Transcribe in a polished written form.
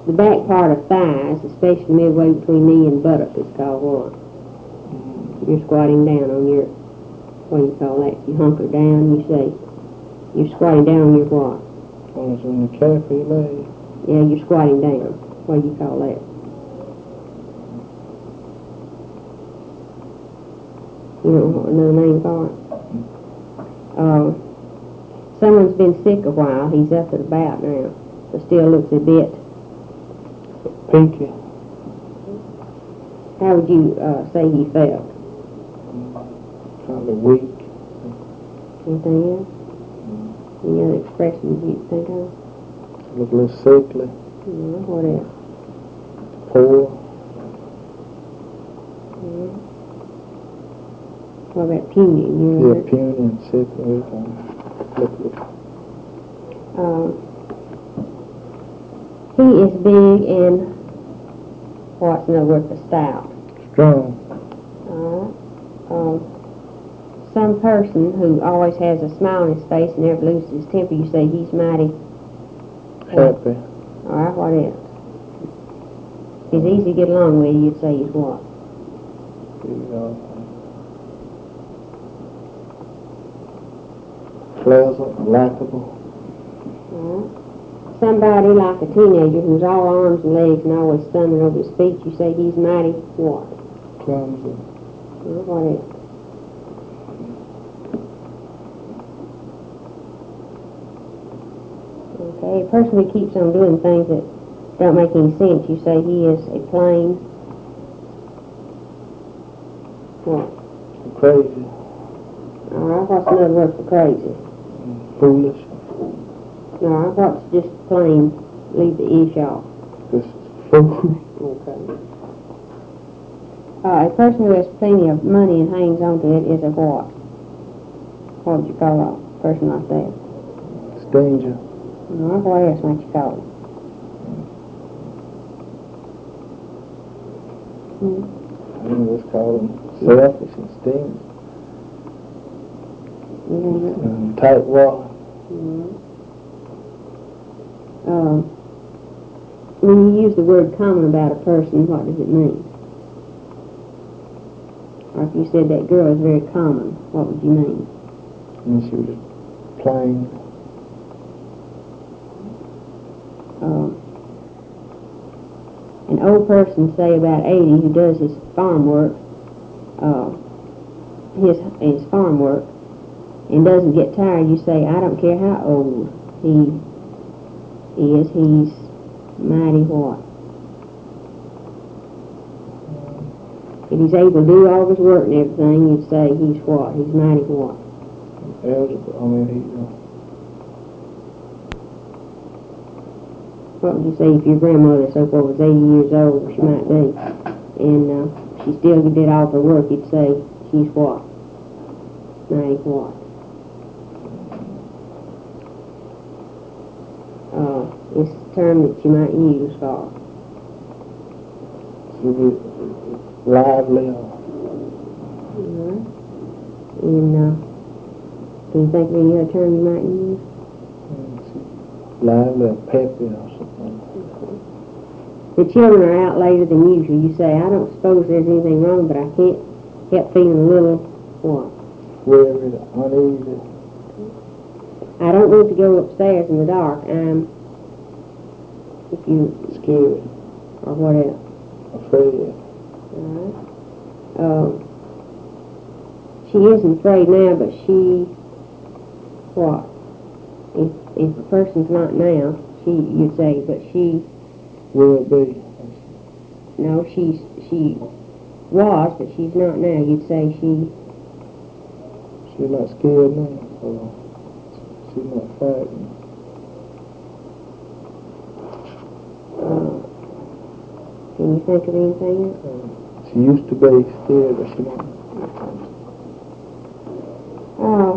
The back part of thighs, especially midway between knee and buttock, is called what? You're squatting down on your, what do you call that? You hunker down, you say, you're squatting down on your what? On the calf of your leg. Yeah, you're squatting down. What do you call that? You don't know another name for it? Someone's been sick a while. He's up and about now, but still looks a bit pinky. How would you say he felt? Kind of weak. Anything else? Any other expressions you think of? Look a little sickly. Yeah, what else? Poor. Yeah. What about puny? Yeah, puny and sickly. Everything. Look. He is big and what's another word for stout? Strong. Some person who always has a smile on his face and never loses his temper, you say he's mighty happy. All right, what else? He's easy to get along with, you'd say he's what? Pleasant, likable. Somebody like a teenager who's all arms and legs and always stumbling over his feet, you say he's mighty what? Clumsy. What else? Okay, a person who keeps on doing things that don't make any sense, you say he is a plain what? Crazy. All right, what's another word for crazy? Foolish. All right, what's just plain? Leave the ish off. Just fool. Okay. A person who has plenty of money and hangs on to it is a what? What would you call a person like that? Stranger. All right, what else might you call it? I think let's call them selfish and stingy. And tight wall. When you use the word common about a person, what does it mean? Or if you said that girl is very common, what would you mean? And she was plain. An old person, say about 80, who does his farm work, his farm work, and doesn't get tired, you say, I don't care how old he is, he's mighty what? If he's able to do all his work and everything, you'd say he's what? He's mighty what? Eligible. What would you say if your grandmother so far was 80 years old, she might be, and she still did all her work, you'd say she's what? Mighty what? It's a term that you might use for. She was lively. And can you think of any other term you might use? Lively or peppy or something. The children are out later than usual. You say, I don't suppose there's anything wrong, but I can't help feeling a little, what? Worried, uneasy. I don't want to go upstairs in the dark. I'm, if you... Scared. Or what else? Afraid. She isn't afraid now, but she, what? If a person's not now, you'd say, but she will be. No, she was, but she's not now. You'd say she's not scared now, or she's not frightened. Can you think of anything else? She used to be scared, but she not. Oh,